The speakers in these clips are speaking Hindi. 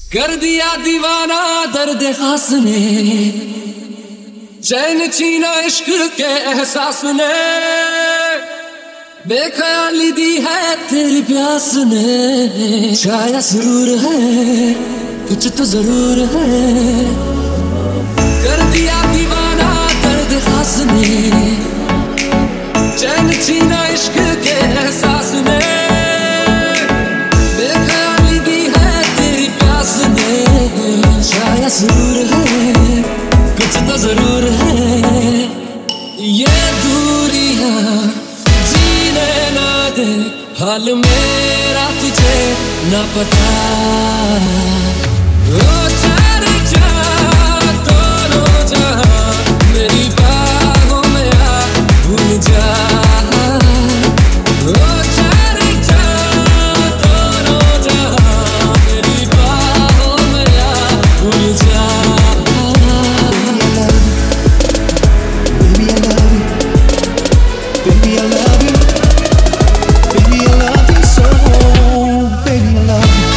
कर दिया दीवाना दर्द खास ने, चैन छीना इश्क के एहसास ने, बेख्याली दी है तेरी प्यास ने। शायद जरूर है कुछ तो जरूर है, कर दिया दीवाना दर्द खास ने, चैन छीना इश्क के एहसास ने, बेख्याली दी है तेरी प्यास ने। शायद जरूर है कुछ तो जरूर है, ये दूरियां जीने ना दे हाल मेरा तुझे ना पता। ओ चले जा दोनों जहां मेरी बाहों में आ भूल जा। ओ चले जा दोनों जहां मेरी बाहों में आ भूल जा। Baby, I love you. Baby, I love you so. Baby, I love you.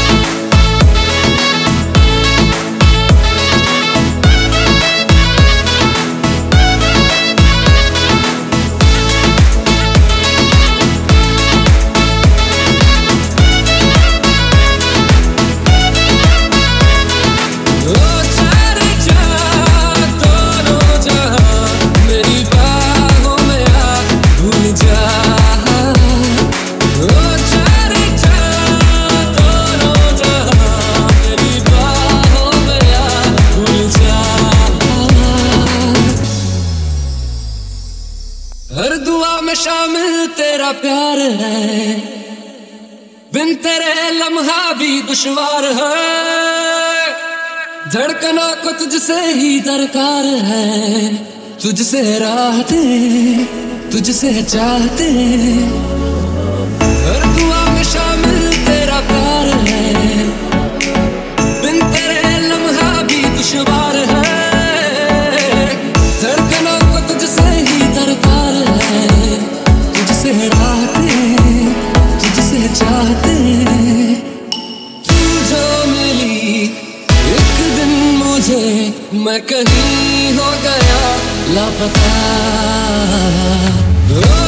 हर दुआ में शामिल तेरा प्यार है, बिन तेरे लम्हा भी दुश्वार है। धड़कनों को तुझसे ही दरकार है, तुझसे राहते तुझसे चाहते। हर दुआ में शामिल तेरा प्यार है, बिन तेरे लम्हा भी दुश्वार है। धड़कनों को तुझसे ही दरकार है, तुझसे राहते तुझसे चाहते। तू जो मिली एक दिन मुझे, मैं कहीं हो गया लापता।